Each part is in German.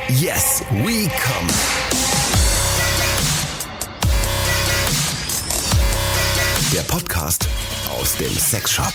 Yes, we come. Der Podcast aus dem Sexshop.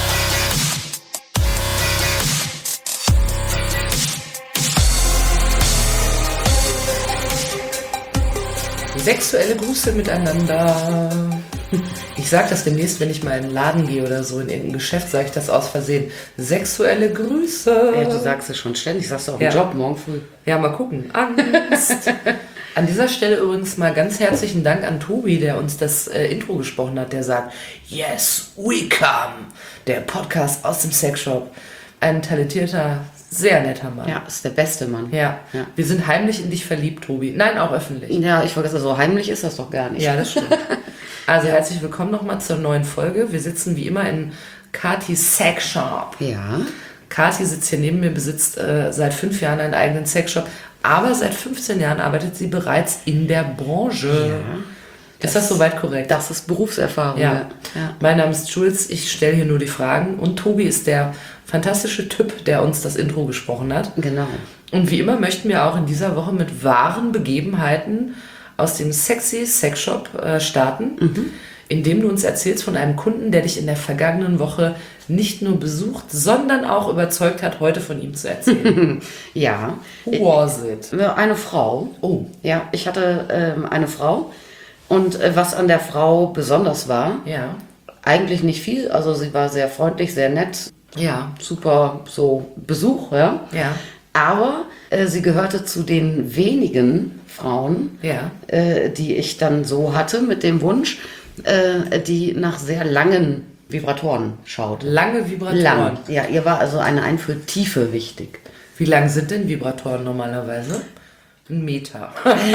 Sexuelle Grüße miteinander. Ich sage das demnächst, wenn ich mal in einen Laden gehe oder so, in irgendein Geschäft, sage ich das aus Versehen. Sexuelle Grüße. Ja, du sagst es schon ständig, sagst du auch im Job morgen früh. Ja, mal gucken. Angst. An dieser Stelle übrigens mal ganz herzlichen Dank an Tobi, der uns das Intro gesprochen hat, der sagt, Yes, we come. Der Podcast aus dem Sexshop. Ein talentierter, sehr netter Mann. Ja, ist der beste Mann. Ja. Wir sind heimlich in dich verliebt, Tobi. Nein, auch öffentlich. Ja, ich wollte sagen, so heimlich ist das doch gar nicht. Ja, das stimmt. Also herzlich willkommen nochmal zur neuen Folge. Wir sitzen wie immer in Katis Sexshop. Ja. Kathi sitzt hier neben mir, besitzt seit 5 Jahren einen eigenen Sexshop, aber seit 15 Jahren arbeitet sie bereits in der Branche. Ja. Ist das soweit korrekt? Das ist Berufserfahrung. Ja. Mein Name ist Jules, ich stelle hier nur die Fragen und Tobi ist der fantastische Typ, der uns das Intro gesprochen hat. Genau. Und wie immer möchten wir auch in dieser Woche mit wahren Begebenheiten aus dem sexy Sexshop starten, indem du uns erzählst von einem Kunden, der dich in der vergangenen Woche nicht nur besucht, sondern auch überzeugt hat, heute von ihm zu erzählen. Ja. Who was it? Eine Frau. Oh. Ja, ich hatte eine Frau und was an der Frau besonders war, Ja. eigentlich nicht viel, also sie war sehr freundlich, sehr nett, Ja. super so Besuch, ja. Ja. Aber sie gehörte zu den wenigen Frauen, Ja. die ich dann so hatte mit dem Wunsch, die nach sehr langen Vibratoren schaut. Lange Vibratoren. Lang. Ja, ihr war also eine Einführtiefe wichtig. Wie lang sind denn Vibratoren normalerweise? 1 Meter.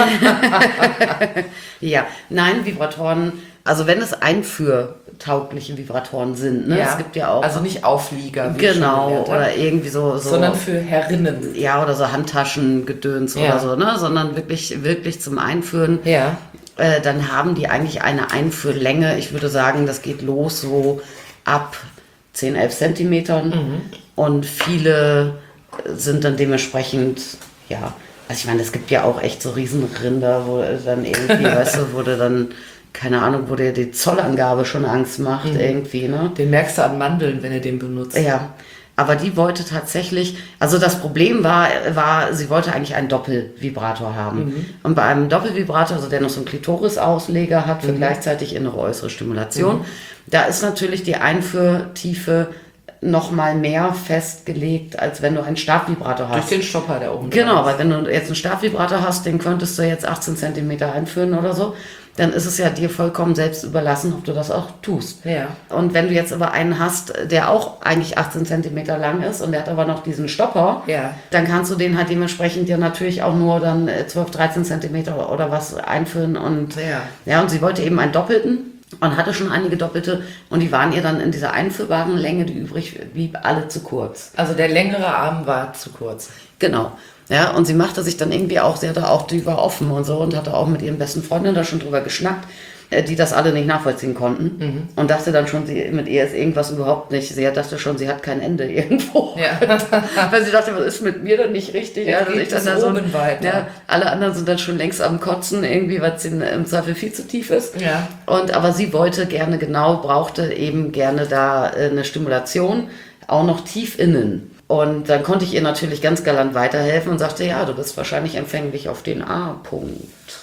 Ja, nein, Vibratoren, also wenn es einführtaugliche Vibratoren sind, ne? Es gibt ja auch. Also nicht Auflieger. Wie ich schon genau, gelernt habe, oder irgendwie so. sondern für Herrinnen. Ja, oder so Handtaschengedöns Ja. oder so, ne? Sondern wirklich zum Einführen. Ja. Dann haben die eigentlich eine Einführlänge. Ich würde sagen, das geht los so ab 10, 11 Zentimetern. Und viele sind dann dementsprechend, ja, also ich meine, es gibt ja auch echt so Riesenrinder, wo dann irgendwie, weißt du, wo du dann, keine Ahnung, wo dir die Zollangabe schon Angst macht, irgendwie, ne? Den merkst du an Mandeln, wenn er den benutzt. Ja, aber die wollte tatsächlich, also das Problem war, sie wollte eigentlich einen Doppelvibrator haben. Und bei einem Doppelvibrator, also der noch so einen Klitoris-Ausleger hat für gleichzeitig innere äußere Stimulation, da ist natürlich die Einführtiefe noch mal mehr festgelegt, als wenn du einen Stabvibrator hast. Durch den Stopper, der oben Genau, dran weil wenn du jetzt einen Stabvibrator hast, den könntest du jetzt 18 Zentimeter einführen oder so, dann ist es ja dir vollkommen selbst überlassen, ob du das auch tust. Ja. Und wenn du jetzt aber einen hast, der auch eigentlich 18 Zentimeter lang ist und der hat aber noch diesen Stopper, Ja. dann kannst du den halt dementsprechend ja natürlich auch nur dann 12, 13 Zentimeter oder was einführen. Und ja, und sie wollte eben einen doppelten und hatte schon einige doppelte und die waren ihr dann in dieser einführbaren Länge, die übrig blieb, alle zu kurz. Also der längere Arm war zu kurz. Genau. Ja, und sie machte sich dann irgendwie auch, sie hatte auch, die war offen und so und hatte auch mit ihren besten Freundinnen da schon drüber geschnackt, die das alle nicht nachvollziehen konnten und dachte dann schon, mit ihr ist irgendwas überhaupt nicht, sie dachte schon, sie hat kein Ende irgendwo. Ja. Weil sie dachte, was ist mit mir denn nicht richtig? Ja, dass geht ich dann bis da oben weiter. Ja, alle anderen sind dann schon längst am Kotzen irgendwie, weil es im Zweifel viel zu tief ist. Ja. Aber sie wollte gerne brauchte eben gerne da eine Stimulation, auch noch tief innen. Und dann konnte ich ihr natürlich ganz galant weiterhelfen und sagte, ja, du bist wahrscheinlich empfänglich auf den A-Punkt.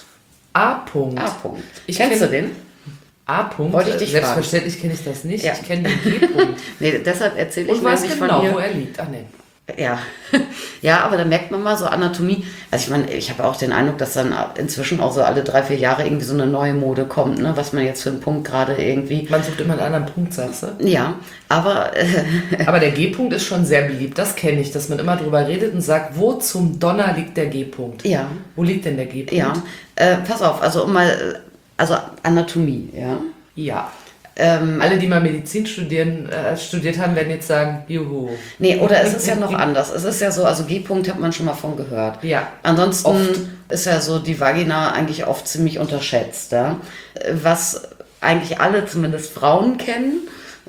A-Punkt. A-Punkt. Ich Kennst kenn- du den? A-Punkt. Wollte ich dich Selbstverständlich kenne ich das nicht. Ja. Ich kenne den G-Punkt. Nee, deshalb erzähle ich Und weiß nämlich genau, von wo ihr. er liegt. Ach nee. Ja. Ja, aber da merkt man mal so Anatomie. Also ich meine, ich habe auch den Eindruck, dass dann inzwischen auch so alle 3, 4 Jahre irgendwie so eine neue Mode kommt, ne? Was man jetzt für einen Punkt gerade irgendwie... Man sucht immer einen anderen Punkt, sagst du? Ja, aber... Aber der G-Punkt ist schon sehr beliebt. Das kenne ich, dass man immer drüber redet und sagt, wo zum Donner liegt der G-Punkt? Ja. Wo liegt denn der G-Punkt? Ja, pass auf, also also Anatomie, ja. Ja. Alle, die mal Medizin studiert haben, werden jetzt sagen, juhu. Nee, oder es ist ja noch anders. Es ist ja so, also G-Punkt hat man schon mal von gehört. Ja. Ansonsten Oft. ist ja so die Vagina eigentlich oft ziemlich unterschätzt. Ja? Was eigentlich alle, zumindest Frauen kennen,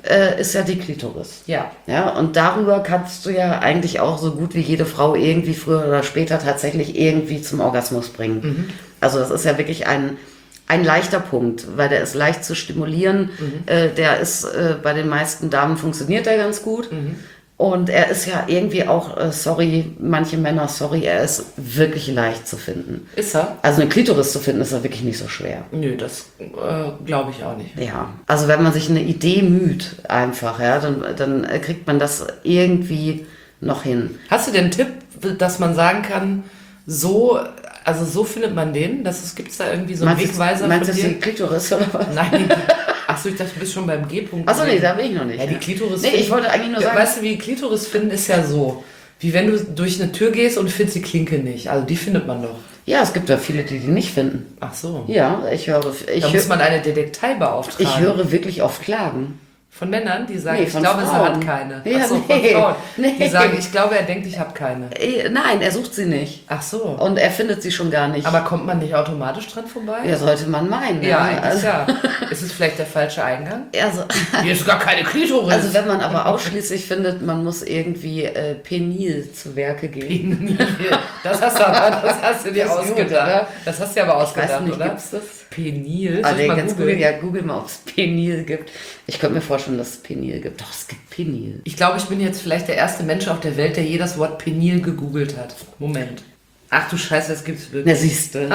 ist ja die Klitoris. Ja. Ja, und darüber kannst du ja eigentlich auch so gut wie jede Frau irgendwie früher oder später tatsächlich irgendwie zum Orgasmus bringen. Also das ist ja wirklich ein leichter Punkt, weil der ist leicht zu stimulieren. Der ist bei den meisten Damen funktioniert der ganz gut. Und er ist ja irgendwie auch, manche Männer, er ist wirklich leicht zu finden. Ist er? Also eine Klitoris zu finden, ist ja wirklich nicht so schwer. Nö, das glaube ich auch nicht. Ja, also wenn man sich eine Idee müht einfach, ja, dann kriegt man das irgendwie noch hin. Hast du den Tipp, dass man sagen kann, so findet man den? Gibt es da irgendwie so einen Wegweiser meinst von du dir? die Klitoris oder was? Nein, achso, ich dachte, du bist schon beim G-Punkt. Achso, nee, da bin ich noch nicht. Ja, die Klitoris. Nee, ich wollte eigentlich nur sagen. Weißt du, wie Klitoris finden ist ja so, wie wenn du durch eine Tür gehst und findest die Klinke nicht. Also die findet man doch. Ja, es gibt ja viele, die nicht finden. Ach so. Ja, Da muss man eine Detektei beauftragen. Ich höre wirklich oft Klagen. Von Männern, die sagen, Nee, ich von glaube, Frauen. er hat keine. Ja, Ach so, nee. von Frauen. Nee. Die sagen, ich glaube, er denkt, ich habe keine. Nein, er sucht sie nicht. Ach so. Und er findet sie schon gar nicht. Aber kommt man nicht automatisch dran vorbei? Ja, sollte man meinen. Ja, eigentlich also, ja. Ist es vielleicht der falsche Eingang? Also, Hier ist gar keine Klitoris. also wenn man aber ausschließlich findet, man muss irgendwie penil zu Werke gehen. Das hast du dir Das ist gut, ausgedacht. oder? Das hast du dir aber ausgedacht, Ich weiß nicht, oder? gibt's das? Penil? Ah, Soll ich mal jetzt googeln? google mal, ob es Penil gibt. Ich könnte mir vorstellen, dass es Penil gibt. Doch, es gibt Penil. Ich glaube, ich bin jetzt vielleicht der erste Mensch auf der Welt, der je das Wort Penil gegoogelt hat. Moment. Ach du Scheiße, das gibt's wirklich. Na, siehst du.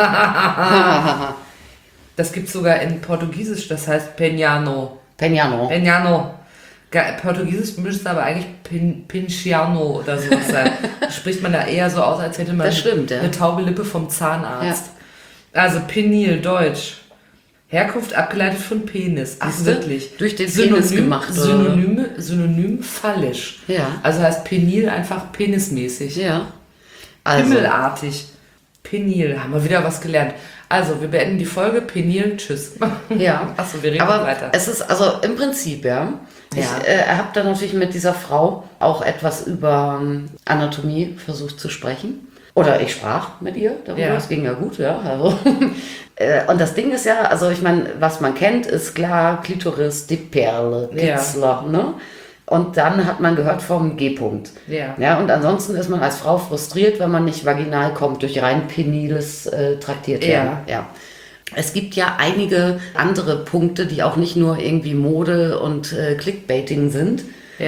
Das gibt's sogar in Portugiesisch, das heißt Penhano. Penhano. Penhano. Portugiesisch müsste aber eigentlich Pinciano oder so sein. Spricht man da eher so aus, als hätte man Das stimmt, ja. eine taube Lippe vom Zahnarzt. Also Penil, Deutsch. Herkunft abgeleitet von Penis. Ach, Siehste? wirklich. Durch den Penis gemacht, oder? Synonym phallisch. Ja. Also heißt Penil einfach penismäßig. Ja. Also, Himmelartig. Penil. Haben wir wieder was gelernt. Also, wir beenden die Folge. Penil, tschüss. ja. Achso, wir reden Aber weiter. es ist, also im Prinzip, ja. Ich habe dann natürlich mit dieser Frau auch etwas über Anatomie versucht zu sprechen. Oder ich sprach mit ihr darüber, Ja. es ging ja gut, ja. Also. Und das Ding ist ja, also ich meine, was man kennt, ist klar, Klitoris, die Perle, Kitzler, ne? Und dann hat man gehört vom G-Punkt. Ja. Ja, und ansonsten ist man als Frau frustriert, wenn man nicht vaginal kommt, durch rein peniles traktiert werden. Ja. Es gibt ja einige andere Punkte, die auch nicht nur irgendwie Mode und Clickbaiting sind,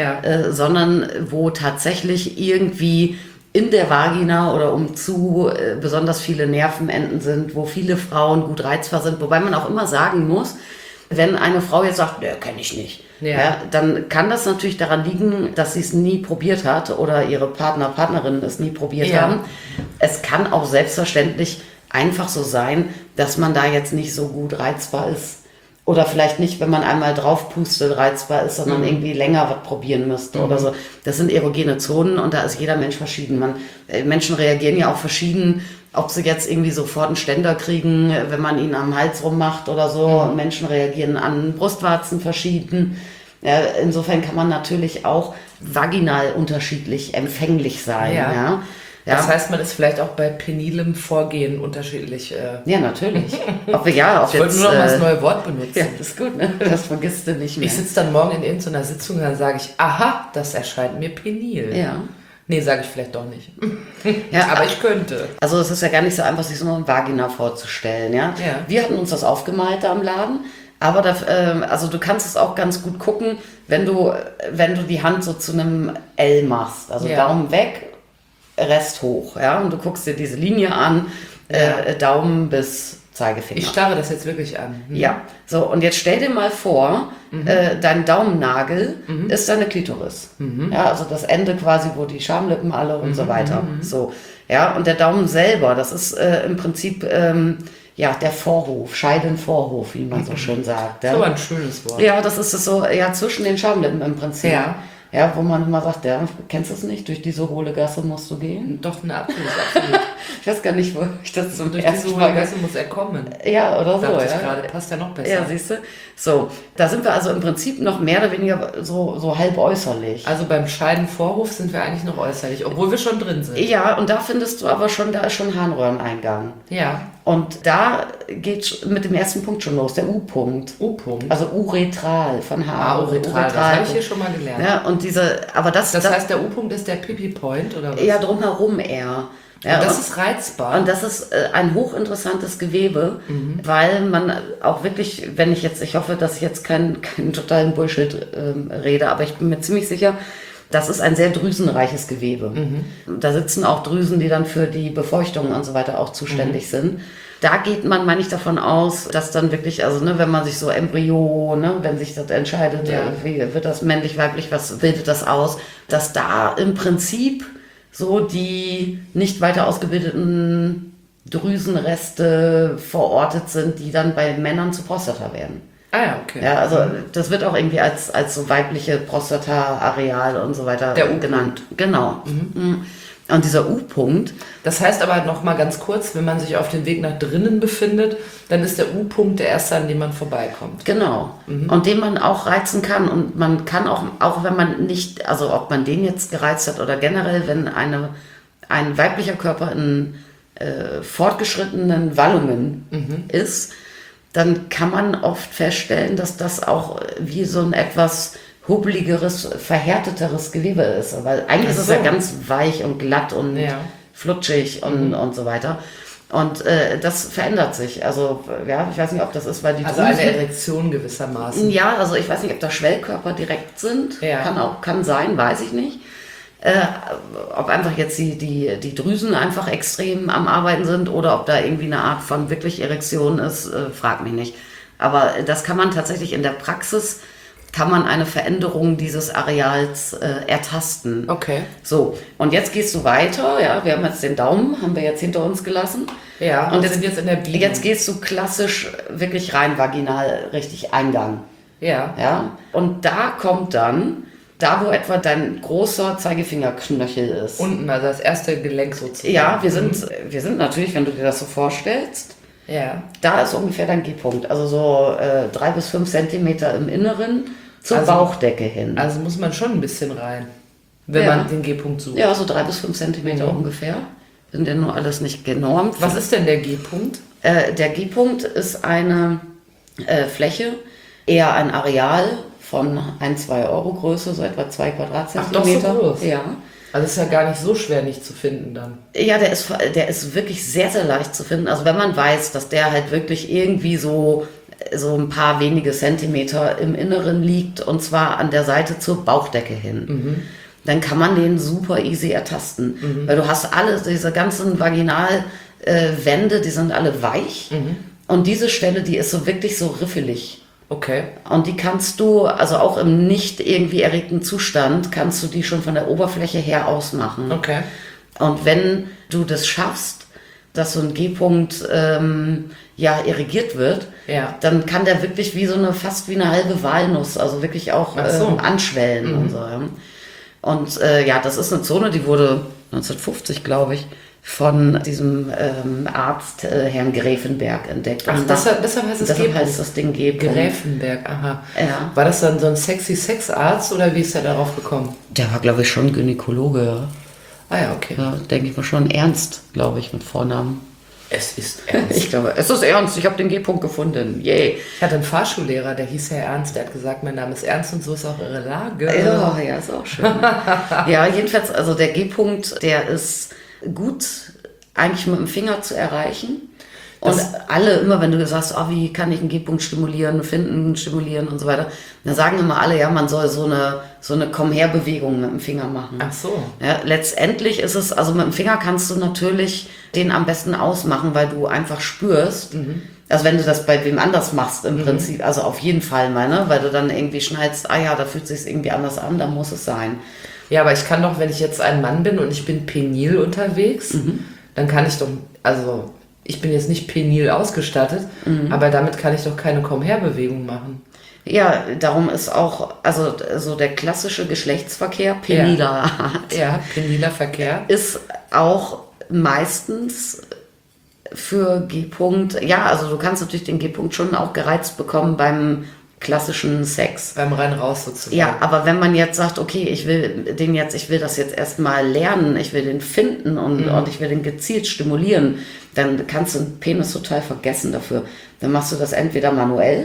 sondern wo tatsächlich irgendwie in der Vagina oder umzu besonders viele Nervenenden sind, wo viele Frauen gut reizbar sind, wobei man auch immer sagen muss, wenn eine Frau jetzt sagt, ne, kenne ich nicht, dann kann das natürlich daran liegen, dass sie es nie probiert hat oder ihre Partnerinnen es nie probiert haben. Es kann auch selbstverständlich einfach so sein, dass man da jetzt nicht so gut reizbar ist. Oder vielleicht nicht, wenn man einmal drauf pustet, reizbar ist, sondern irgendwie länger was probieren müsste oder so. Das sind erogene Zonen und da ist jeder Mensch verschieden. Menschen reagieren ja auch verschieden, ob sie jetzt irgendwie sofort einen Ständer kriegen, wenn man ihn am Hals rummacht oder so. Menschen reagieren an Brustwarzen verschieden. Ja, insofern kann man natürlich auch vaginal unterschiedlich empfänglich sein. Ja. Das heißt, man ist vielleicht auch bei penilem Vorgehen unterschiedlich. Ja, natürlich. Ich wollte nur noch mal das neue Wort benutzen. Ja, das ist gut, ne? Das vergisst du nicht mehr. Ich sitze dann morgen in irgendeiner Sitzung und dann sage ich, aha, das erscheint mir penil. Ja. Nee, sage ich vielleicht doch nicht. Ja, aber ich könnte. Also es ist ja gar nicht so einfach, sich so eine Vagina vorzustellen. Ja? Wir hatten uns das aufgemalt da im Laden. Aber also du kannst es auch ganz gut gucken, wenn du die Hand so zu einem L machst. Also Daumen weg, Rest hoch. Ja? Und du guckst dir diese Linie an, Daumen bis Zeigefinger. Ich starre das jetzt wirklich an. Ja, so und jetzt stell dir mal vor, dein Daumennagel ist deine Klitoris. Ja, also das Ende quasi, wo die Schamlippen alle und so weiter. So, ja, und der Daumen selber, das ist im Prinzip der Vorhof, Scheidenvorhof, wie man so schön sagt. Das ist aber ein schönes Wort. Ja, das ist es so, zwischen den Schamlippen im Prinzip. Ja. Ja, wo man immer sagt, kennst du es nicht? Durch diese hohle Gasse musst du gehen. Doch, absolut. Ich weiß gar nicht, wo ich das zum Durch ersten diese Mal... hohe Gasse muss er kommen. Ja, oder so, Dachte ich ja. gerade, passt ja noch besser. Ja, siehst du? So, da sind wir also im Prinzip noch mehr oder weniger so halb äußerlich. Also beim Scheidenvorhof sind wir eigentlich noch äußerlich, obwohl wir schon drin sind. Ja, und da findest du aber schon, da ist schon Harnröhreneingang. Ja. Und da geht mit dem ersten Punkt schon los, der U-Punkt. U-Punkt. Also uretral von Haar. Uretral, das habe ich hier schon mal gelernt. Ja, und das heißt, der U-Punkt ist der Pipi-Point, oder was? Ja, drumherum eher. Ja, und das ist reizbar. Und das ist ein hochinteressantes Gewebe, weil man auch wirklich, ich hoffe, dass ich jetzt keinen totalen Bullshit rede, aber ich bin mir ziemlich sicher, das ist ein sehr drüsenreiches Gewebe. Da sitzen auch Drüsen, die dann für die Befeuchtung und so weiter auch zuständig sind. Da geht man, meine ich, davon aus, dass dann wirklich, also wenn man sich so Embryo, wenn sich das entscheidet, wie wird das männlich, weiblich, was bildet das aus, dass da im Prinzip so die nicht weiter ausgebildeten Drüsenreste verortet sind, die dann bei Männern zu Prostata werden. Ah ja, okay. Ja, also das wird auch irgendwie als so weibliche Prostata-Areal und so weiter genannt. Genau. Und dieser U-Punkt. Das heißt aber noch mal ganz kurz, wenn man sich auf dem Weg nach drinnen befindet, dann ist der U-Punkt der erste, an dem man vorbeikommt. Genau. Und den man auch reizen kann. Und man kann auch wenn man nicht, also ob man den jetzt gereizt hat oder generell, wenn ein weiblicher Körper in fortgeschrittenen Wallungen ist, dann kann man oft feststellen, dass das auch wie so ein etwas hubbeligeres, verhärteteres Gewebe ist. Weil eigentlich ist es ja ganz weich und glatt und flutschig und so weiter. Und das verändert sich. Also, ja, ich weiß nicht, ob das ist, weil die Also eine Erektion gewissermaßen. Ja, also ich weiß nicht, ob da Schwellkörper direkt sind. Ja. Kann sein, weiß ich nicht. Ob einfach jetzt die Drüsen einfach extrem am Arbeiten sind oder ob da irgendwie eine Art von wirklich Erektion ist, frag mich nicht. Aber das kann man tatsächlich in der Praxis, kann man eine Veränderung dieses Areals ertasten. Okay. So, und jetzt gehst du weiter, ja, wir haben jetzt den Daumen, haben wir jetzt hinter uns gelassen. Ja, und sind jetzt in der Biegung. Jetzt gehst du klassisch wirklich rein vaginal, richtig Eingang. Ja. Ja, und da kommt dann, da wo etwa dein großer Zeigefingerknöchel ist. Unten, also das erste Gelenk sozusagen. Ja, wir sind natürlich, wenn du dir das so vorstellst, da ist ungefähr dein G-Punkt. Also so 3 bis 5 Zentimeter im Inneren zur Bauchdecke hin. Also muss man schon ein bisschen rein, wenn man den G-Punkt sucht. Ja, so 3 bis 5 Zentimeter ungefähr. Sind ja nur alles nicht genormt. Was ist denn der G-Punkt? Der G-Punkt ist eine Fläche, eher ein Areal von 1-2 Euro Größe, so etwa 2 Quadratzentimeter. Ach, doch so groß. Ja. Also ist ja gar nicht so schwer nicht zu finden dann. Ja, der ist wirklich sehr, sehr leicht zu finden. Also wenn man weiß, dass der halt wirklich irgendwie so ein paar wenige Zentimeter im Inneren liegt und zwar an der Seite zur Bauchdecke hin, dann kann man den super easy ertasten. Weil du hast diese ganzen Vaginalwände, die sind alle weich und diese Stelle, die ist so wirklich so riffelig. Okay. Und die kannst du, also auch im nicht irgendwie erregten Zustand, kannst du die schon von der Oberfläche her ausmachen. Okay. Und wenn du das schaffst, dass so ein G-Punkt irrigiert wird, dann kann der wirklich fast wie eine halbe Walnuss, also wirklich auch anschwellen und so. Ja. Und das ist eine Zone, die wurde 1950, glaube ich, von diesem Arzt Herrn Gräfenberg entdeckt. Ach, deshalb heißt es deshalb heißt das Ding G-Punkt. Gräfenberg, aha. Ja. War das dann so ein sexy Sexarzt oder wie ist er darauf gekommen? Der war, glaube ich, schon Gynäkologe. Ja. Ah ja, okay. Ja, denke ich mal schon. Ernst, glaube ich, mit Vornamen. Es ist ernst. Ich glaube, es ist ernst. Ich habe den G-Punkt gefunden. Yay. Ich hatte einen Fahrschullehrer, der hieß Herr Ernst. Der hat gesagt, mein Name ist Ernst und so ist auch Ihre Lage. Ja, ist auch schön. Ja, jedenfalls, also der G-Punkt, der ist gut eigentlich mit dem Finger zu erreichen. Und alle immer, wenn du sagst, wie kann ich einen G-Punkt stimulieren und so weiter, dann sagen immer alle, ja, man soll so eine Komm-her-Bewegung mit dem Finger machen. Ach so. Ja, letztendlich ist es, also mit dem Finger kannst du natürlich den am besten ausmachen, weil du einfach spürst, also wenn du das bei wem anders machst im Prinzip, also auf jeden Fall mal, ne, weil du dann irgendwie schneidest, da fühlt es sich irgendwie anders an, da muss es sein. Ja, aber ich kann doch, wenn ich jetzt ein Mann bin und ich bin penil unterwegs, dann kann ich doch, also ich bin jetzt nicht penil ausgestattet, aber damit kann ich doch keine Komm-her-Bewegung machen. Ja, darum ist auch, also so der klassische Geschlechtsverkehr peniler Art. Ja, peniler Verkehr. Ist auch meistens für G-Punkt, also du kannst natürlich den G-Punkt schon auch gereizt bekommen beim klassischen Sex. Beim rein raus sozusagen. Ja, aber wenn man jetzt sagt, okay, ich will das jetzt erstmal lernen, ich will den finden und ich will den gezielt stimulieren, dann kannst du den Penis total vergessen dafür. Dann machst du das entweder manuell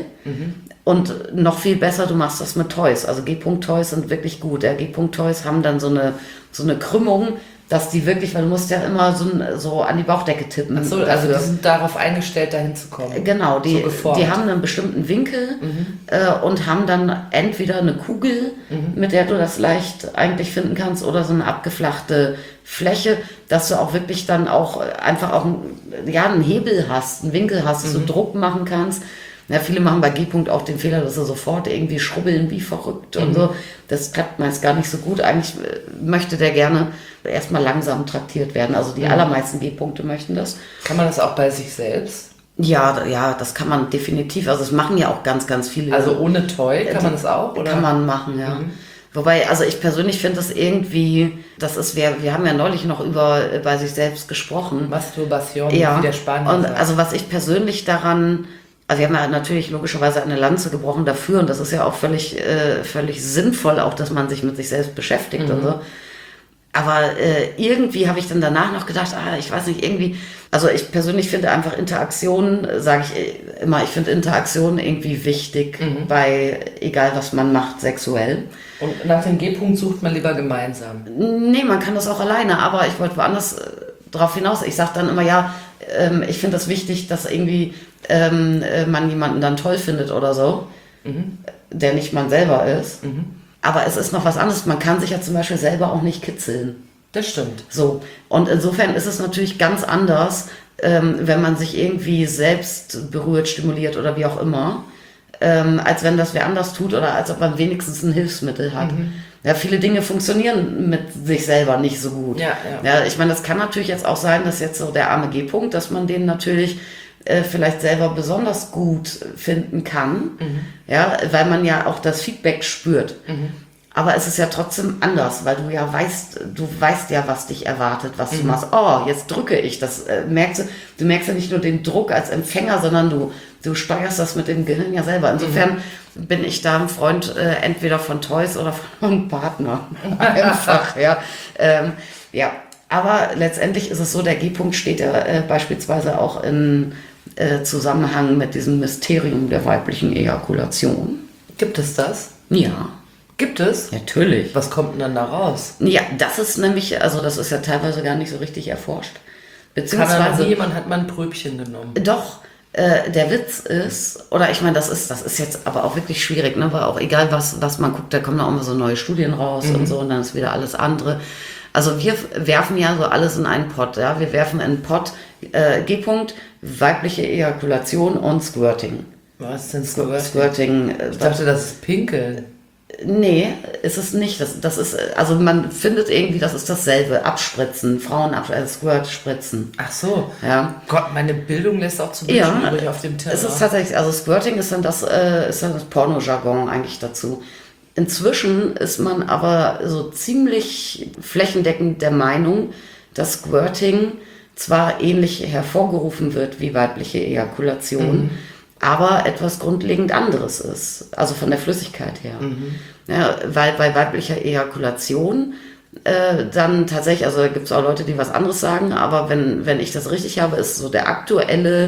und noch viel besser, du machst das mit Toys. Also G-Punkt-Toys sind wirklich gut. G-Punkt-Toys haben dann so eine Krümmung, dass die wirklich, weil du musst ja immer so an die Bauchdecke tippen. Ach so, also die sind darauf eingestellt, dahin zu kommen. Genau, die so haben einen bestimmten Winkel und haben dann entweder eine Kugel, mit der du das leicht eigentlich finden kannst, oder so eine abgeflachte Fläche, dass du auch wirklich dann auch einfach auch einen Hebel hast, einen Winkel hast, dass du Druck machen kannst. Ja, viele machen bei G-Punkt auch den Fehler, dass sie sofort irgendwie schrubbeln wie verrückt und so. Das klappt meist gar nicht so gut. Eigentlich möchte der gerne erstmal langsam traktiert werden. Also die allermeisten G-Punkte möchten das. Kann man das auch bei sich selbst? Ja, das kann man definitiv. Also es machen ja auch ganz, ganz viele. Also ohne Toy kann man das auch, oder? Kann man machen, ja. Wobei, also ich persönlich finde das irgendwie, wir haben ja neulich noch über bei sich selbst gesprochen. Masturbation, ja, wie der Spanier und sagt. also was ich persönlich daran, also wir haben ja natürlich logischerweise eine Lanze gebrochen dafür und das ist ja auch völlig sinnvoll, auch dass man sich mit sich selbst beschäftigt und so. Aber irgendwie habe ich dann danach noch gedacht, ich weiß nicht, irgendwie, also ich persönlich finde einfach Interaktion, sage ich immer, ich finde Interaktion irgendwie wichtig bei, egal was man macht, sexuell. Und nach dem G-Punkt sucht man lieber gemeinsam? Nee, man kann das auch alleine, aber ich wollte woanders drauf hinaus. Ich sage dann immer, ich finde das wichtig, dass irgendwie man jemanden dann toll findet oder so, der nicht man selber ist. Aber es ist noch was anderes. Man kann sich ja zum Beispiel selber auch nicht kitzeln. Das stimmt. So. Und insofern ist es natürlich ganz anders, wenn man sich irgendwie selbst berührt, stimuliert oder wie auch immer, als wenn das wer anders tut oder als ob man wenigstens ein Hilfsmittel hat. Ja, viele Dinge funktionieren mit sich selber nicht so gut. Ja, ich meine, das kann natürlich jetzt auch sein, dass jetzt so der arme G-Punkt, dass man den natürlich vielleicht selber besonders gut finden kann, ja, weil man ja auch das Feedback spürt. Aber es ist ja trotzdem anders, weil du weißt ja, was dich erwartet, was du machst. Oh, jetzt drücke ich. Das du merkst ja nicht nur den Druck als Empfänger, sondern du steuerst das mit dem Gehirn ja selber. Insofern bin ich da ein Freund entweder von Toys oder von einem Partner. Einfach, ja. Aber letztendlich ist es so, der G-Punkt steht ja beispielsweise auch in Zusammenhang mit diesem Mysterium der weiblichen Ejakulation. Gibt es das? Ja. Gibt es? Natürlich. Was kommt denn dann da raus? Ja, das ist nämlich, also das ist ja teilweise gar nicht so richtig erforscht. Beziehungsweise jemand hat mal ein Pröbchen genommen. Doch, der Witz ist, oder ich meine, das ist jetzt aber auch wirklich schwierig, ne? Weil auch egal was man guckt, da kommen da auch immer so neue Studien raus und so und dann ist wieder alles andere. Also wir werfen ja so alles in einen Pott, ja. Wir werfen in einen Pott G-Punkt, weibliche Ejakulation und Squirting. Was ist denn Squirting? Squirting. Ich dachte, das ist Pinkeln. Nee, ist es nicht. Das ist, also man findet irgendwie, das ist dasselbe. Abspritzen, Squirt spritzen. Ach so. Ja. Gott, meine Bildung lässt auch zu wünschen übrig auf dem Teller. Es ist tatsächlich, also Squirting ist dann das Porno-Jargon eigentlich dazu. Inzwischen ist man aber so ziemlich flächendeckend der Meinung, dass Squirting zwar ähnlich hervorgerufen wird wie weibliche Ejakulation, aber etwas grundlegend anderes ist, also von der Flüssigkeit her. Ja, weil bei weiblicher Ejakulation dann tatsächlich, also da gibt es auch Leute, die was anderes sagen, aber wenn ich das richtig habe, ist so der aktuelle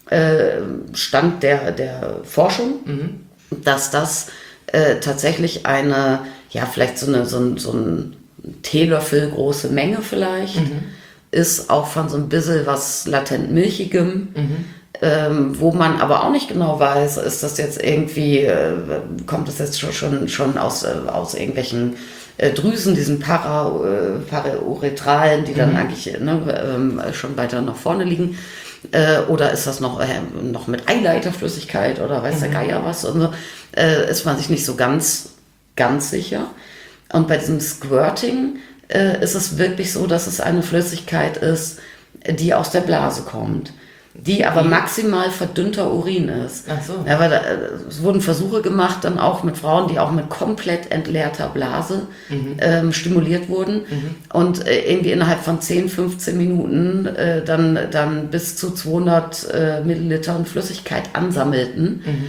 Stand der Forschung, dass das tatsächlich eine, ja vielleicht so ein Teelöffel große Menge vielleicht, ist auch von so ein bisschen was latent Milchigem, wo man aber auch nicht genau weiß, ist das jetzt irgendwie, kommt das jetzt schon aus irgendwelchen Drüsen, diesen Parauretralen, die dann eigentlich schon weiter nach vorne liegen, oder ist das noch mit Eileiterflüssigkeit oder weiß der Geier was, und so, ist man sich nicht so ganz sicher. Und bei diesem Squirting ist es wirklich so, dass es eine Flüssigkeit ist, die aus der Blase kommt, die aber maximal verdünnter Urin ist. Ach so. Ja, weil es wurden Versuche gemacht, dann auch mit Frauen, die auch mit komplett entleerter Blase stimuliert wurden und irgendwie innerhalb von 10, 15 Minuten dann bis zu 200 Millilitern Flüssigkeit ansammelten.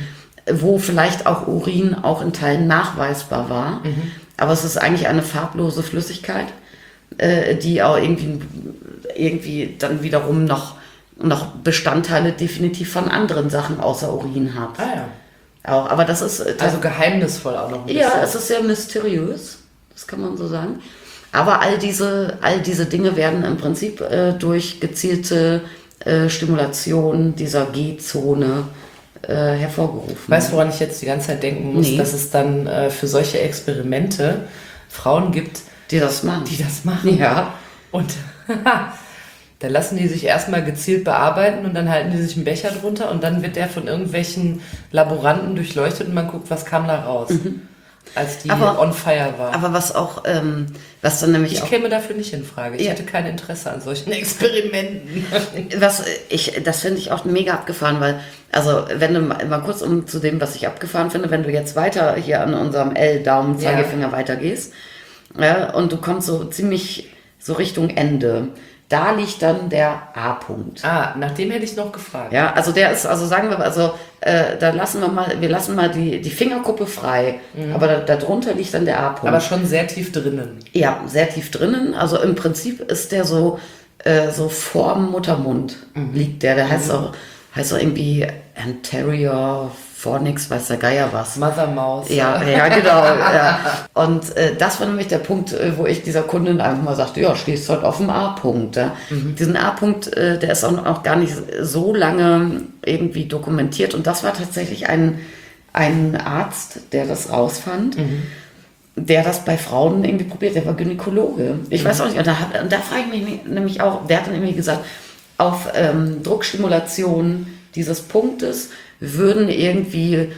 wo vielleicht auch Urin auch in Teilen nachweisbar war. Aber es ist eigentlich eine farblose Flüssigkeit, die auch irgendwie dann wiederum noch Bestandteile definitiv von anderen Sachen außer Urin hat. Ah ja. Auch, aber das ist... Also geheimnisvoll auch noch ein bisschen. Ja, es ist sehr mysteriös, das kann man so sagen. Aber all diese Dinge werden im Prinzip durch gezielte Stimulation dieser G-Zone hervorgerufen. Weißt du, woran ich jetzt die ganze Zeit denken muss? Nee. Dass es dann für solche Experimente Frauen gibt, Die das machen. Ja. Und dann lassen die sich erstmal gezielt bearbeiten und dann halten die sich einen Becher drunter und dann wird der von irgendwelchen Laboranten durchleuchtet und man guckt, was kam da raus, als die on fire war. Aber was auch, was dann nämlich Ich käme dafür nicht in Frage. Ich hätte kein Interesse an solchen Experimenten. das finde ich auch mega abgefahren, weil, also wenn du mal kurz zu dem, was ich abgefahren finde, wenn du jetzt weiter hier an unserem L-Daumen, Zeigefinger weitergehst, ja, und du kommst so ziemlich so Richtung Ende, da liegt dann der A-Punkt. Nach dem hätte ich noch gefragt. Ja, also der ist, also sagen wir, da lassen wir lassen mal die Fingerkuppe frei, aber da drunter liegt dann der A-Punkt. Aber schon sehr tief drinnen. Ja, sehr tief drinnen. Also im Prinzip ist der so vorm Muttermund liegt der heißt auch irgendwie Anterior Fornix, weiß der Geier was. Mother Mouse. Ja, genau. Ja. Und das war nämlich der Punkt, wo ich dieser Kundin einfach mal sagte, ja, stehst heute auf dem A-Punkt. Ja. Diesen A-Punkt, der ist auch noch gar nicht so lange irgendwie dokumentiert. Und das war tatsächlich ein Arzt, der das rausfand, der das bei Frauen irgendwie probiert. Der war Gynäkologe. Ich weiß auch nicht. Und da frage ich mich nämlich auch, der hat dann irgendwie gesagt, auf Druckstimulation dieses Punktes würden irgendwie,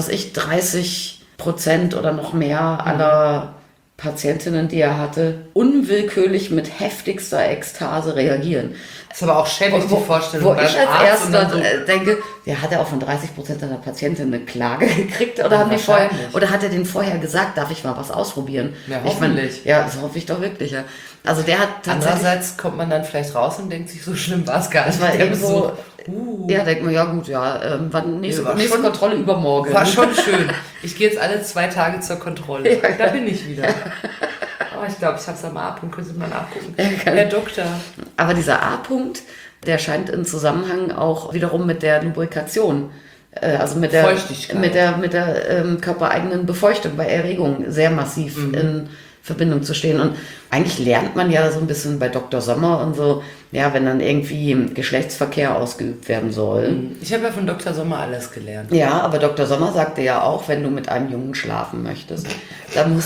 30% oder noch mehr aller Patientinnen, die er hatte, unwillkürlich mit heftigster Ekstase reagieren. Das ist aber auch schäbig, die Vorstellung. Wo ich als Arzt Erster so denke, hat er auch von 30% seiner Patientinnen eine Klage gekriegt oder hat er denen vorher gesagt, darf ich mal was ausprobieren? Ja, hoffentlich. Das hoffe ich doch wirklich. Ja. Also der hat tatsächlich... Andererseits kommt man dann vielleicht raus und denkt sich, so schlimm war es gar nicht. Das war Der irgendwo... Besuch. Ja, denkt man, ja gut, wann nächste Kontrolle übermorgen. War schon schön. Ich gehe jetzt alle 2 Tage zur Kontrolle. Ja. Da bin ich wieder. Oh, ich glaube, ich habe es am A-Punkt. Können Sie mal nachgucken. Herr Doktor. Aber dieser A-Punkt, der scheint in Zusammenhang auch wiederum mit der Lubrikation, also mit der Feuchtigkeit. mit der körpereigenen Befeuchtung bei Erregung sehr massiv in Verbindung zu stehen. Und eigentlich lernt man ja so ein bisschen bei Dr. Sommer und so, ja, wenn dann irgendwie Geschlechtsverkehr ausgeübt werden soll. Ich habe ja von Dr. Sommer alles gelernt. Ja, aber Dr. Sommer sagte ja auch, wenn du mit einem Jungen schlafen möchtest, dann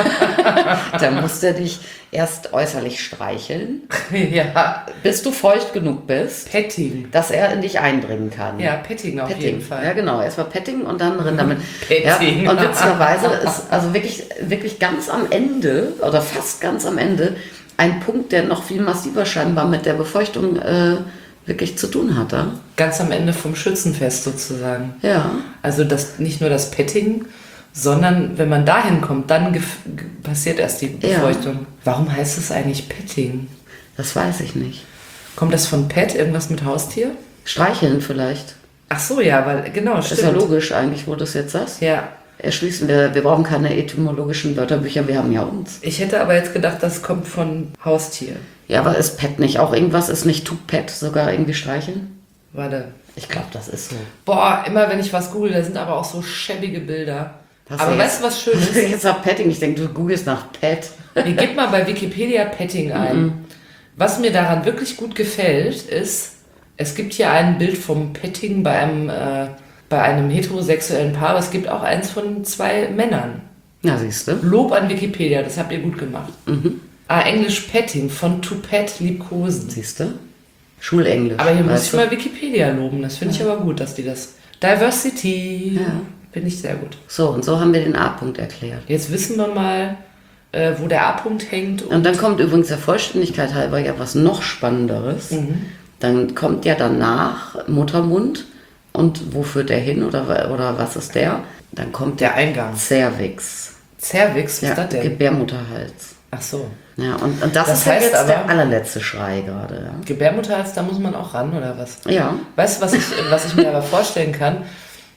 muss er dich erst äußerlich streicheln, Ja. bis du feucht genug bist, Petting. dass er in dich eindringen kann. Ja, Petting auf jeden Fall. Ja, genau. Erstmal Petting und dann Rind damit. Petting. Ja, und witzigerweise ist also wirklich ganz am Ende oder fast ganz am Ende ein Punkt, der noch viel massiver scheinbar mit der Befeuchtung wirklich zu tun hat. Ja? Ganz am Ende vom Schützenfest sozusagen. Ja. Also nicht nur das Petting, sondern wenn man dahin kommt, dann passiert erst die Befeuchtung. Ja. Warum heißt es eigentlich Petting? Das weiß ich nicht. Kommt das von Pet, irgendwas mit Haustier? Streicheln vielleicht. Ach so, ja, weil genau, das stimmt. Ist ja logisch eigentlich, wo du es jetzt sagst. Ja. Erschließen wir brauchen keine etymologischen Wörterbücher, wir haben ja uns. Ich hätte aber jetzt gedacht, das kommt von Haustier. Ja, aber ist Pet nicht auch irgendwas? Ist nicht to pet sogar irgendwie streicheln? Warte. Ich glaube, das ist so. Boah, immer wenn ich was google, da sind aber auch so schäbige Bilder. Aber weißt du, was schön ist? Jetzt nach Petting, ich denke, du googelst nach Pet. Ihr gebt mal bei Wikipedia Petting ein. Was mir daran wirklich gut gefällt, ist, es gibt hier ein Bild vom Petting bei einem heterosexuellen Paar, aber es gibt auch eins von 2 Männern. Ja, siehst du. Lob an Wikipedia, das habt ihr gut gemacht. Englisch Petting, von to pet, liebkosen. Siehst du? Schulenglisch. Aber hier muss ich mal Wikipedia loben, das finde ich aber gut, dass die das... Diversity, finde ich sehr gut. So, und so haben wir den A-Punkt erklärt. Jetzt wissen wir mal, wo der A-Punkt hängt. Und dann kommt übrigens der Vollständigkeit halber ja was noch Spannenderes. Dann kommt ja danach Muttermund. Und wo führt der hin oder was ist der? Dann kommt der Eingang. Cervix. Cervix, was ist das denn? Gebärmutterhals. Ach so. Ja, und das ist heißt jetzt aber, der allerletzte Schrei gerade. Ja. Gebärmutterhals, da muss man auch ran, oder was? Ja. Weißt du, was ich mir aber vorstellen kann?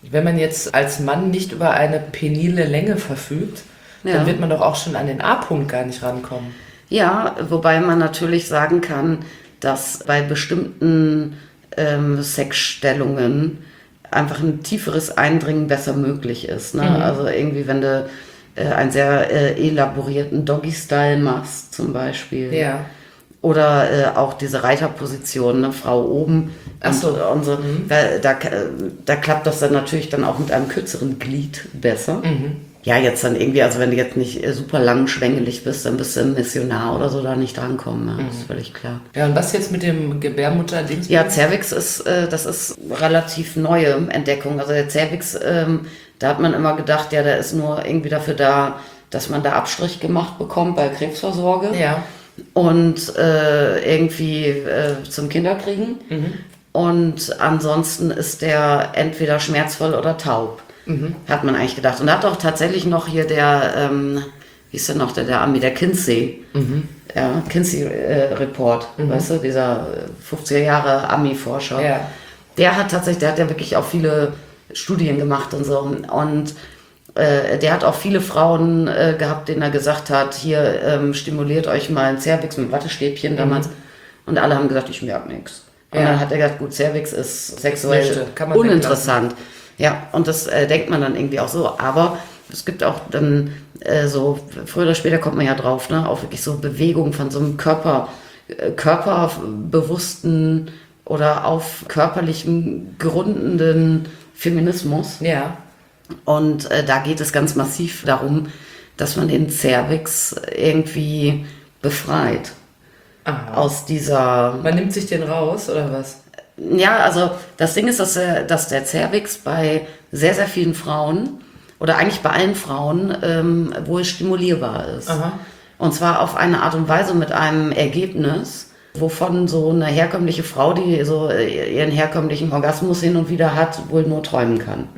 Wenn man jetzt als Mann nicht über eine penile Länge verfügt, dann wird man doch auch schon an den A-Punkt gar nicht rankommen. Ja, wobei man natürlich sagen kann, dass bei bestimmten Sexstellungen einfach ein tieferes Eindringen besser möglich ist. Ne? Also irgendwie, wenn du einen sehr elaborierten Doggy-Style machst zum Beispiel. Ja. Oder auch diese Reiterposition, ne? Frau oben Ach so. und so. Da klappt das dann natürlich dann auch mit einem kürzeren Glied besser. Ja, jetzt dann irgendwie, also wenn du jetzt nicht super lang schwängelig bist, dann bist du ein Missionar oder so da nicht drankommen. Ne? Das ist völlig klar. Ja, und was jetzt mit dem Gebärmutter-Dings? Ja, Cervix das ist relativ neue Entdeckung. Also der Cervix, da hat man immer gedacht, ja, der ist nur irgendwie dafür da, dass man da Abstrich gemacht bekommt bei Krebsvorsorge. Ja. Und irgendwie zum Kinderkriegen. Und ansonsten ist der entweder schmerzvoll oder taub. Hat man eigentlich gedacht. Und da hat auch tatsächlich noch hier der, wie ist der noch, der Ami, der Kinsey. Ja, Kinsey-Report, weißt du, dieser 50er Jahre Ami-Forscher. Ja. Der hat ja wirklich auch viele Studien gemacht und so. Und der hat auch viele Frauen gehabt, denen er gesagt hat, hier stimuliert euch mal ein Cervix mit Wattestäbchen damals. Und alle haben gesagt, ich merke nichts. Und dann hat er gesagt, gut, Cervix ist sexuell uninteressant. Ja, und das denkt man dann irgendwie auch so. Aber es gibt auch dann so, früher oder später kommt man ja drauf, ne, auch wirklich so Bewegung von so einem körperbewussten oder auf körperlichem gerundenden Feminismus. Ja. Und da geht es ganz massiv darum, dass man den Cervix irgendwie befreit. Aha. Aus dieser... Man nimmt sich den raus, oder was? Ja, also das Ding ist, dass der Cervix bei sehr, sehr vielen Frauen oder eigentlich bei allen Frauen wohl stimulierbar ist. Aha. Und zwar auf eine Art und Weise mit einem Ergebnis, wovon so eine herkömmliche Frau, die so ihren herkömmlichen Orgasmus hin und wieder hat, wohl nur träumen kann.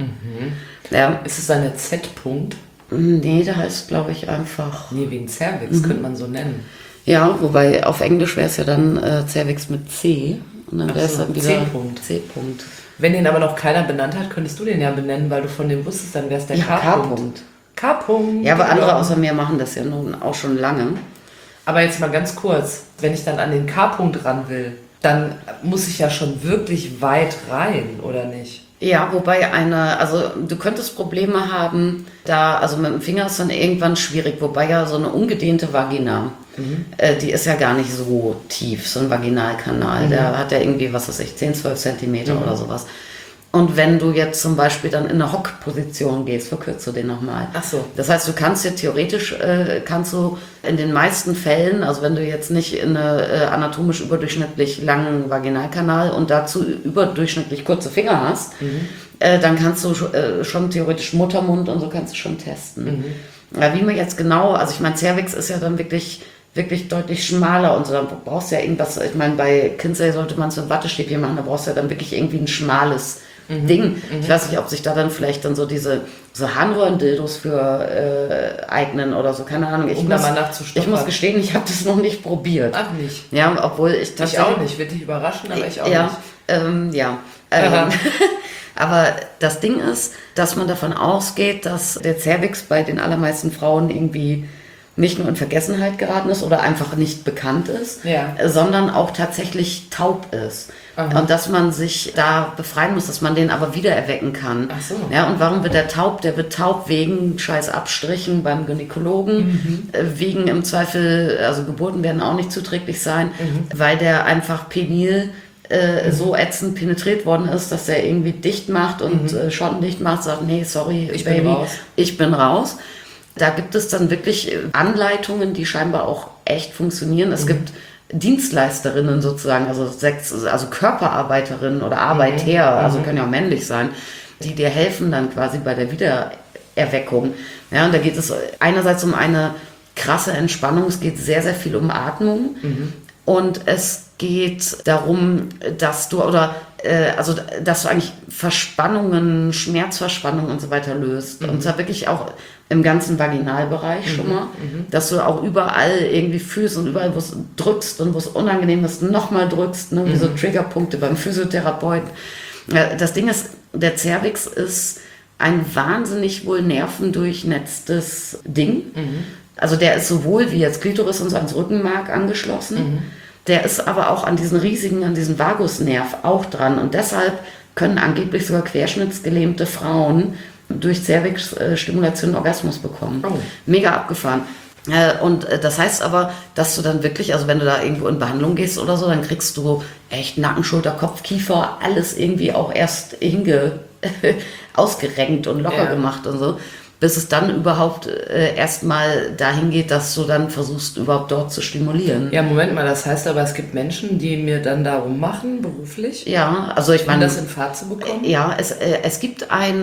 Ja. Ist es eine Z-Punkt? Nee, der heißt, glaube ich, einfach... Nee, wegen Cervix könnte man so nennen. Ja, wobei auf Englisch wäre es ja dann Cervix mit C. Und dann wäre es dann wieder C-Punkt. C-Punkt. Wenn den aber noch keiner benannt hat, könntest du den ja benennen, weil du von dem wusstest, dann wäre es der Ja, K-Punkt. K-Punkt. K-Punkt. Ja, aber andere außer mir machen das ja nun auch schon lange. Aber jetzt mal ganz kurz, wenn ich dann an den K-Punkt ran will, dann muss ich ja schon wirklich weit rein, oder nicht? Ja, wobei also du könntest Probleme haben, also mit dem Finger ist dann irgendwann schwierig, wobei ja so eine ungedehnte Vagina, die ist ja gar nicht so tief, so ein Vaginalkanal, der hat ja irgendwie, was weiß ich, 10, 12 Zentimeter oder sowas. Und wenn du jetzt zum Beispiel dann in eine Hockposition gehst, verkürzt du den nochmal. Ach so. Das heißt, du kannst dir theoretisch, kannst du in den meisten Fällen, also wenn du jetzt nicht in eine anatomisch überdurchschnittlich langen Vaginalkanal und dazu überdurchschnittlich kurze Finger hast, dann kannst du schon theoretisch Muttermund und so kannst du schon testen. Ja, wie man jetzt genau, also ich meine, Cervix ist ja dann wirklich deutlich schmaler und so, da brauchst du ja irgendwas, ich meine, bei Kinsey sollte man es mit Wattestäbchen machen, da brauchst du ja dann wirklich irgendwie ein schmales Ding. Ich weiß nicht, ob sich da dann vielleicht dann so so Harnröhren-Dildos für eignen oder so, keine Ahnung. Um da mal nachzustoppern. Ich muss gestehen, ich habe das noch nicht probiert. Ach nicht. Ja, obwohl ich tatsächlich... Ich auch nicht, wird dich überraschen, aber ich auch nicht. Aber das Ding ist, dass man davon ausgeht, dass der Cervix bei den allermeisten Frauen irgendwie nicht nur in Vergessenheit geraten ist oder einfach nicht bekannt ist, sondern auch tatsächlich taub ist. Aha. Und dass man sich da befreien muss, dass man den aber wieder erwecken kann. Ach so. Ja, und warum wird der taub? Der wird taub wegen scheiß Abstrichen beim Gynäkologen, wegen im Zweifel, also Geburten werden auch nicht zuträglich sein, weil der einfach penil so ätzend penetriert worden ist, dass er irgendwie dicht macht und schottendicht macht, sagt, nee, sorry, Baby, ich bin raus. Da gibt es dann wirklich Anleitungen, die scheinbar auch echt funktionieren. Es gibt Dienstleisterinnen sozusagen, also Körperarbeiterinnen oder Arbeiter, also können ja auch männlich sein, die dir helfen dann quasi bei der Wiedererweckung. Ja, und da geht es einerseits um eine krasse Entspannung, es geht sehr, sehr viel um Atmung und es geht darum, dass du eigentlich Verspannungen, Schmerzverspannungen und so weiter löst. Und zwar wirklich auch im ganzen Vaginalbereich schon mal, dass du auch überall irgendwie fühlst und überall, wo es drückst und wo es unangenehm ist, nochmal drückst, ne, wie so Triggerpunkte beim Physiotherapeuten. Das Ding ist, der Cervix ist ein wahnsinnig wohl nervendurchnetztes Ding. Also der ist sowohl wie jetzt Klitoris und ans Rückenmark angeschlossen, der ist aber auch an diesen Vagusnerv auch dran. Und deshalb können angeblich sogar querschnittsgelähmte Frauen durch Cervix-Stimulation Orgasmus bekommen. Oh. Mega abgefahren. Und das heißt aber, dass du dann wirklich, also wenn du da irgendwo in Behandlung gehst oder so, dann kriegst du echt Nacken, Schulter, Kopf, Kiefer, alles irgendwie auch erst ausgerenkt und locker gemacht und so, bis es dann überhaupt erstmal dahin geht, dass du dann versuchst, überhaupt dort zu stimulieren. Ja, Moment mal, das heißt aber, es gibt Menschen, die mir dann darum machen, beruflich? Ja, also ich meine... Um das in Fahrt zu bekommen? Ja, es gibt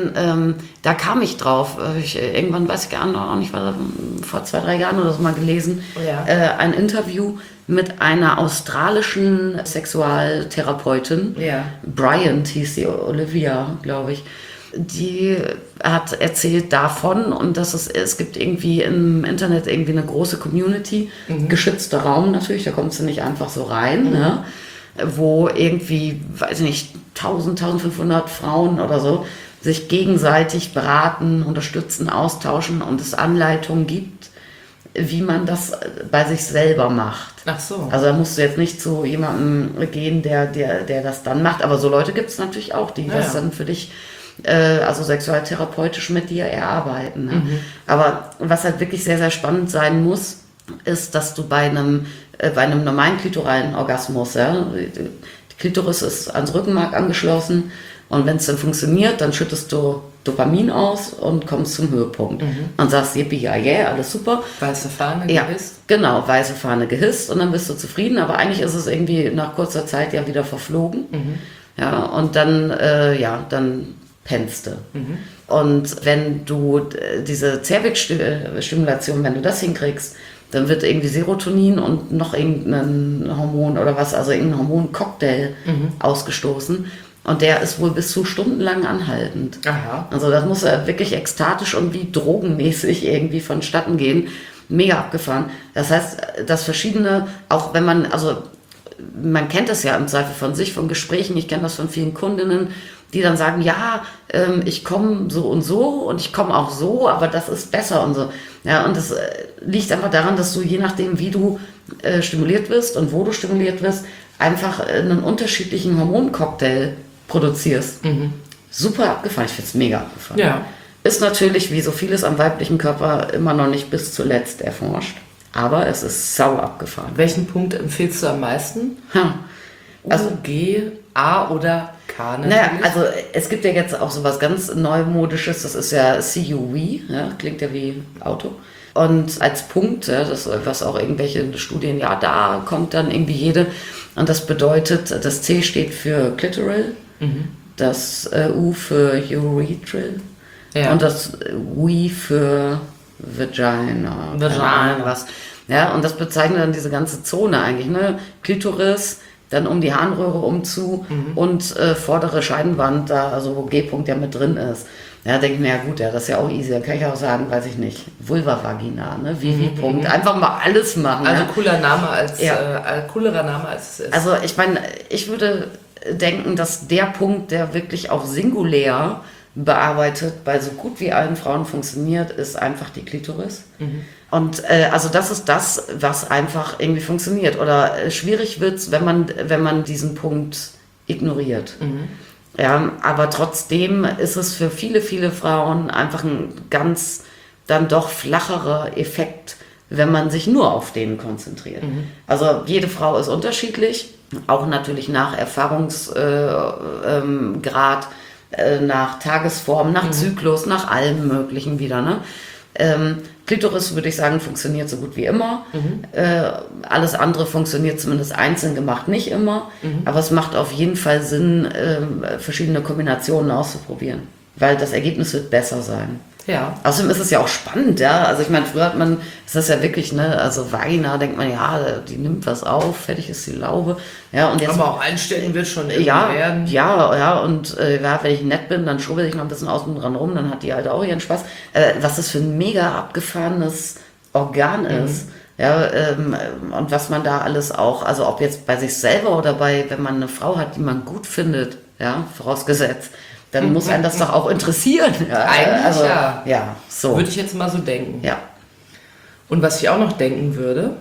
da kam ich drauf, irgendwann weiß ich gar nicht, vor 2-3 Jahren oder so mal gelesen, ein Interview mit einer australischen Sexualtherapeutin, Bryant hieß sie, Olivia, glaube ich. Die hat erzählt davon und dass es gibt irgendwie im Internet irgendwie eine große Community, geschützter Raum natürlich, da kommst du nicht einfach so rein, ne? Wo irgendwie, weiß ich nicht, 1500 Frauen oder so sich gegenseitig beraten, unterstützen, austauschen und es Anleitungen gibt, wie man das bei sich selber macht. Ach so. Also da musst du jetzt nicht zu jemandem gehen, der das dann macht, aber so Leute gibt es natürlich auch, die das dann für dich also sexualtherapeutisch mit dir erarbeiten. Ne? Aber was halt wirklich sehr, sehr spannend sein muss, ist, dass du bei einem normalen klitoralen Orgasmus, die Klitoris ist ans Rückenmark angeschlossen und wenn es dann funktioniert, dann schüttest du Dopamin aus und kommst zum Höhepunkt. Und sagst, yippie, ja, yeah, alles super. Weiße Fahne gehisst. Genau, weiße Fahne gehisst und dann bist du zufrieden, aber eigentlich ist es irgendwie nach kurzer Zeit ja wieder verflogen. Ja, und dann, dann pennst du. Und wenn du diese Cervix-Stimulation, wenn du das hinkriegst, dann wird irgendwie Serotonin und noch irgendein Hormon oder was, also irgendein Hormoncocktail ausgestoßen. Und der ist wohl bis zu stundenlang anhaltend. Aha. Also das muss ja wirklich ekstatisch und wie drogenmäßig irgendwie vonstatten gehen. Mega abgefahren. Das heißt, dass verschiedene, auch wenn man, also man kennt das ja im Zweifel von sich, von Gesprächen, ich kenne das von vielen Kundinnen, die dann sagen, ja, ich komme so und ich komme auch so, aber das ist besser und so. Ja, und das liegt einfach daran, dass du je nachdem, wie du stimuliert wirst und wo du stimuliert wirst, einfach einen unterschiedlichen Hormoncocktail produzierst. Super abgefahren, ich finde es mega abgefahren. Ja. Ist natürlich, wie so vieles am weiblichen Körper, immer noch nicht bis zuletzt erforscht. Aber es ist sau abgefahren. Welchen Punkt empfiehlst du am meisten? Also G, A oder K natürlich? Naja, also es gibt ja jetzt auch so was ganz Neumodisches, das ist ja CUV, ja, klingt ja wie Auto. Und als Punkt, ja, das, was auch irgendwelche Studien, ja, da kommt dann irgendwie jede. Und das bedeutet, das C steht für Clitoral, das U für Urethral und das W für Vagina. Was. Ja, und das bezeichnet dann diese ganze Zone eigentlich, ne? Klitoris, dann um die Harnröhre und vordere Scheidenwand, da, also wo G-Punkt ja mit drin ist. Ja, denke ich mir, ja gut, ja, das ist ja auch easy. Dann kann ich auch sagen, weiß ich nicht, Vulva-Vagina, ne? Vivi-Punkt. Einfach mal alles machen. Also coolerer Name als es ist. Also ich meine, ich würde denken, dass der Punkt, der wirklich auch singulär bearbeitet, bei so gut wie allen Frauen funktioniert, ist einfach die Klitoris. Und also das ist das, was einfach irgendwie funktioniert. Oder schwierig wird es, wenn man diesen Punkt ignoriert. Ja, aber trotzdem ist es für viele, viele Frauen einfach ein ganz dann doch flacherer Effekt, wenn man sich nur auf den konzentriert. Also jede Frau ist unterschiedlich, auch natürlich nach Erfahrungsgrad, nach Tagesform, nach Zyklus, nach allem Möglichen wieder. Ne? Klitoris, würde ich sagen, funktioniert so gut wie immer. Alles andere funktioniert zumindest einzeln gemacht nicht immer. Aber es macht auf jeden Fall Sinn, verschiedene Kombinationen auszuprobieren. Weil das Ergebnis wird besser sein. Ja. Außerdem ist es ja auch spannend, ja. Also ich meine, früher ist das ja wirklich, ne, also Vagina, denkt man, ja, die nimmt was auf, fertig ist die Laube. Ja, und jetzt, aber auch einstellen wird schon irgendwie werden. Ja, und wenn ich nett bin, dann schrubbel ich mal ein bisschen außen dran rum, dann hat die halt auch ihren Spaß. Was das für ein mega abgefahrenes Organ ist. Ja, und was man da alles auch, also ob jetzt bei sich selber oder wenn man eine Frau hat, die man gut findet, ja, vorausgesetzt, dann muss einen das doch auch interessieren. Ja, Eigentlich ja. Ja, so. Würde ich jetzt mal so denken. Ja. Und was ich auch noch denken würde,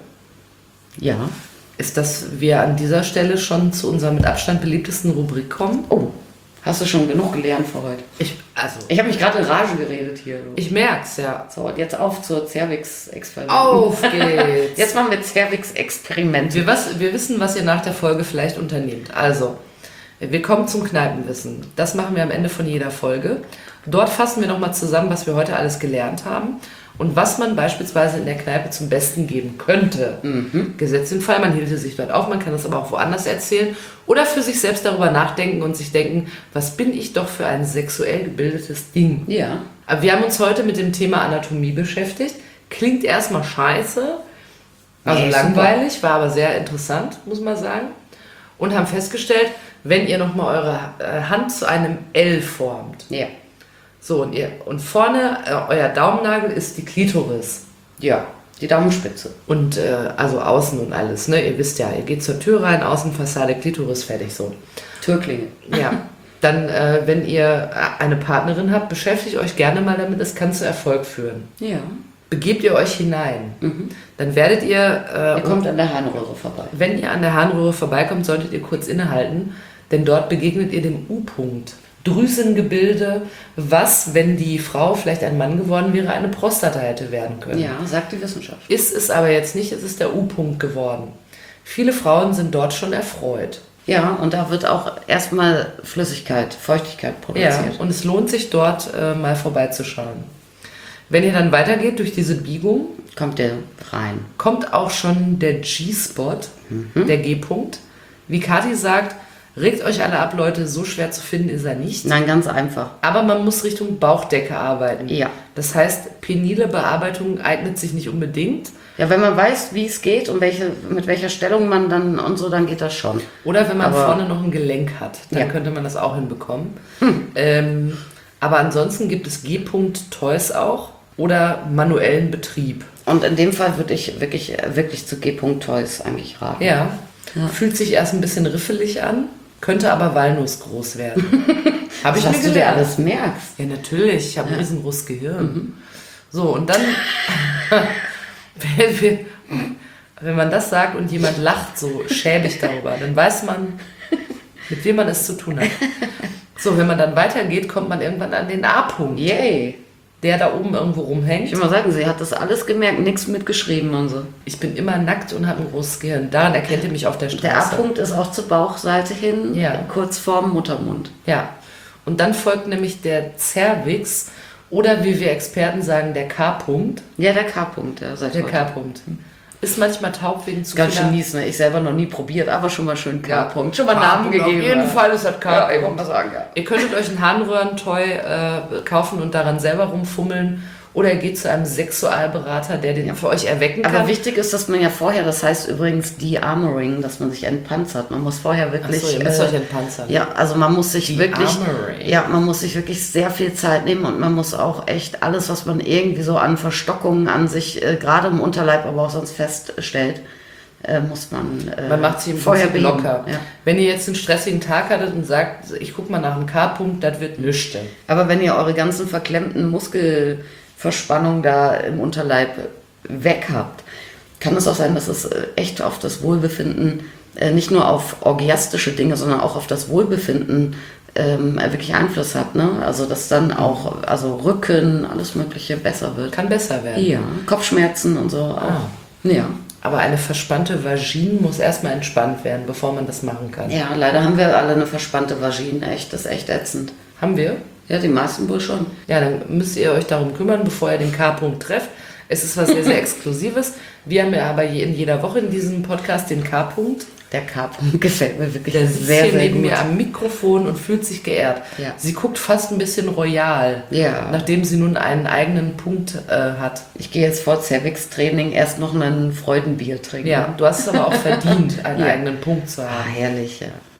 Ja. ist, dass wir an dieser Stelle schon zu unserer mit Abstand beliebtesten Rubrik kommen. Oh, hast du schon genug gelernt für heute? Ich habe mich gerade in Rage geredet hier. Du. Ich merk's, ja. So, und jetzt auf zur Cervix-Experiment. Auf geht's. Jetzt machen wir Cervix-Experiment. Wir wissen, was ihr nach der Folge vielleicht unternehmt. Also, wir kommen zum Kneipenwissen. Das machen wir am Ende von jeder Folge. Dort fassen wir nochmal zusammen, was wir heute alles gelernt haben und was man beispielsweise in der Kneipe zum Besten geben könnte. Gesetzt den Fall, man hielte sich dort auf, man kann das aber auch woanders erzählen oder für sich selbst darüber nachdenken und sich denken, was bin ich doch für ein sexuell gebildetes Ding. Ja. Aber wir haben uns heute mit dem Thema Anatomie beschäftigt. Klingt erstmal scheiße, also Nee, langweilig, war aber sehr interessant, muss man sagen. Und haben festgestellt, wenn ihr nochmal eure Hand zu einem L formt, Ja. so und vorne euer Daumennagel ist die Klitoris. Ja. Die Daumenspitze. Und also außen und alles, ne? Ihr wisst ja, ihr geht zur Tür rein, Außenfassade, Klitoris, fertig so. Türklinge. Ja. Dann, wenn ihr eine Partnerin habt, beschäftigt euch gerne mal damit, es kann zu Erfolg führen. Ja. Begebt ihr euch hinein, dann werdet ihr... Ihr kommt an der Harnröhre vorbei. Wenn ihr an der Harnröhre vorbeikommt, solltet ihr kurz innehalten, denn dort begegnet ihr dem U-Punkt. Drüsengebilde, was, wenn die Frau vielleicht ein Mann geworden wäre, eine Prostata hätte werden können. Ja, sagt die Wissenschaft. Ist es aber jetzt nicht, es ist der U-Punkt geworden. Viele Frauen sind dort schon erfreut. Ja, und da wird auch erstmal Flüssigkeit, Feuchtigkeit Ja, produziert. und es lohnt sich dort mal vorbeizuschauen. Wenn ihr dann weitergeht durch diese Biegung, Kommt der rein. kommt auch schon der G-Spot, der G-Punkt. Wie Kathi sagt, regt euch alle ab, Leute, so schwer zu finden ist er nicht. Nein, ganz einfach. Aber man muss Richtung Bauchdecke arbeiten. Ja. Das heißt, penile Bearbeitung eignet sich nicht unbedingt. Ja, wenn man weiß, wie es geht und mit welcher Stellung man dann und so, dann geht das schon. Oder wenn man Aber- vorne noch ein Gelenk hat, dann Ja. könnte man das auch hinbekommen. Aber ansonsten gibt es G-Punkt-Toys auch oder manuellen Betrieb. Und in dem Fall würde ich wirklich zu G-Punkt-Toys eigentlich raten. Ja. Fühlt sich erst ein bisschen riffelig an, könnte aber walnussgroß werden. Habe ich Was mir du dir gelernt. alles merkst. Ja, natürlich. Ich habe ein riesengroßes Gehirn. So, und dann, wenn man das sagt und jemand lacht so schäbig darüber, dann weiß man, mit wem man es zu tun hat. So, wenn man dann weitergeht, kommt man irgendwann an den A-Punkt, Yay. der da oben irgendwo rumhängt. Ich will mal sagen, sie hat das alles gemerkt, nichts mitgeschrieben und so. Ich bin immer nackt und habe ein großes Gehirn. Daran erkennt ihr mich auf der Straße. Der A-Punkt ist auch zur Bauchseite hin, Ja. kurz vorm Muttermund. Ja. Und dann folgt nämlich der Cervix oder wie wir Experten sagen, der K-Punkt. Ja, der K-Punkt, ja, seit Der heute. K-Punkt. Ist manchmal taub wegen zu Ganz schön vieler- mies, ne? Ich selber noch nie probiert, aber schon mal schön Ja. K-Punkt. Schon mal Namen K-Punkt, gegeben. Auf jeden ja. Fall ist das Ja, ich K-Punkt. wollte mal sagen, ja. Ihr könntet euch ein Harnröhrentoy kaufen und daran selber rumfummeln. Oder ihr geht zu einem Sexualberater, der den für euch erwecken kann. Aber wichtig ist, dass man ja vorher, das heißt übrigens De-Armoring, dass man sich entpanzert. Man muss vorher wirklich... Achso, ihr müsst euch entpanzern. Ja, also man muss sich wirklich... De-Armoring. Ja, man muss sich wirklich sehr viel Zeit nehmen und man muss auch echt alles, was man irgendwie so an Verstockungen an sich, gerade im Unterleib, aber auch sonst feststellt, muss man, Man macht sich im vorher Prinzip beheben. locker. Ja. Wenn ihr jetzt einen stressigen Tag hattet und sagt, ich guck mal nach einem K-Punkt, das wird nüchtern. Aber wenn ihr eure ganzen verklemmten Muskelverspannungen da im Unterleib weg habt, kann es auch sein, dass es echt auf das Wohlbefinden, nicht nur auf orgiastische Dinge, sondern auch auf das Wohlbefinden wirklich Einfluss hat. Ne? Also dass dann auch also Rücken, alles Mögliche besser wird. Kann besser werden. Ja, Kopfschmerzen und so auch. Ja. Aber eine verspannte Vagine muss erstmal entspannt werden, bevor man das machen kann. Ja, leider haben wir alle eine verspannte Vagine. Echt, das ist echt ätzend. Haben wir? Ja, die meisten wohl schon. Ja, dann müsst ihr euch darum kümmern, bevor ihr den K-Punkt trefft. Es ist was sehr, sehr Exklusives. Wir haben ja aber in jeder Woche in diesem Podcast den K-Punkt. Der K-Punkt gefällt mir wirklich Der sitzt sehr, hier sehr neben gut. mir am Mikrofon und fühlt sich geehrt. Ja. Sie guckt fast ein bisschen royal, Ja. nachdem sie nun einen eigenen Punkt hat. Ich gehe jetzt vor Cervix-Training erst noch ein Freudenbier trinken. Ja, du hast es aber auch verdient, einen Ja. eigenen Punkt zu Ah, haben. herrlich, ja.